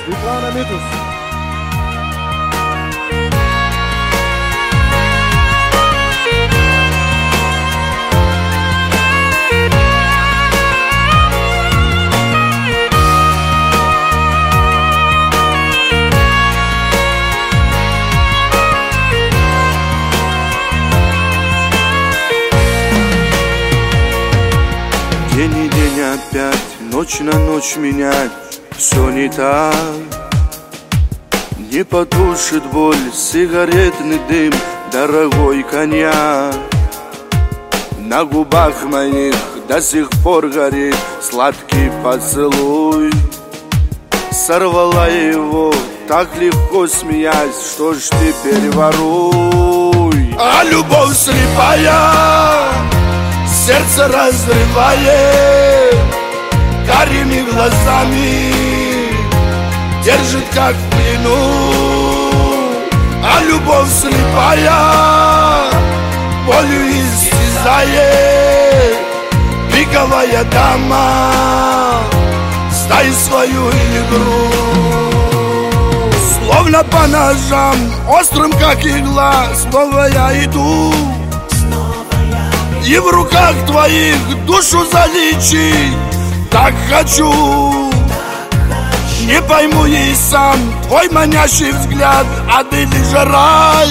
Светлана Митус. День и день опять, ночь на ночь менять, все не так. Не потушит боль сигаретный дым, дорогой коньяк. На губах моих до сих пор горит сладкий поцелуй. Сорвала его, так легко смеясь, что ж теперь воруй. А любовь слепая сердце разрывает, карими глазами держит как в плену. А любовь слепая болью истязает, пиковая дама, стай свою игру. Словно по ножам, острым как игла, снова я иду. И в руках твоих душу залечить так хочу. Не пойму и сам твой манящий взгляд, ад или же рай.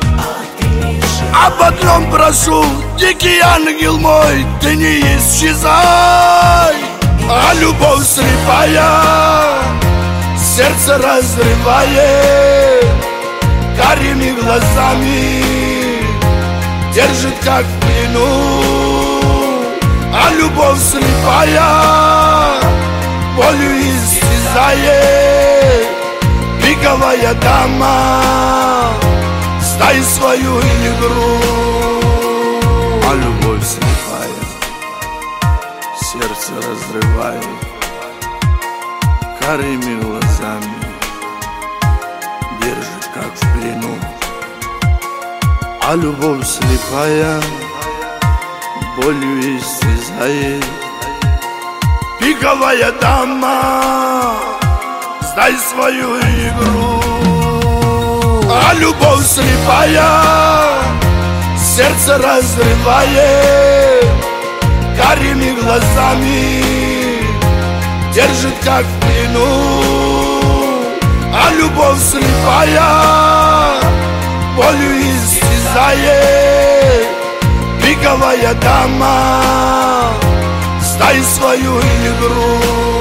Об одном прошу, дикий ангел мой, ты не исчезай. А любовь слепая сердце разрывает, карими глазами держит как в плену. А любовь слепая болью истязает, пиковая дама, стай свою игру. А любовь слепая сердце разрывает, карими глазами держит как в плену. А любовь слепая болью истязает, пиковая дама, сдай свою игру. А любовь слепая сердце разрывает, карими глазами держит как в плену. А любовь слепая болью истязает, пиковая дама, стай свою игру.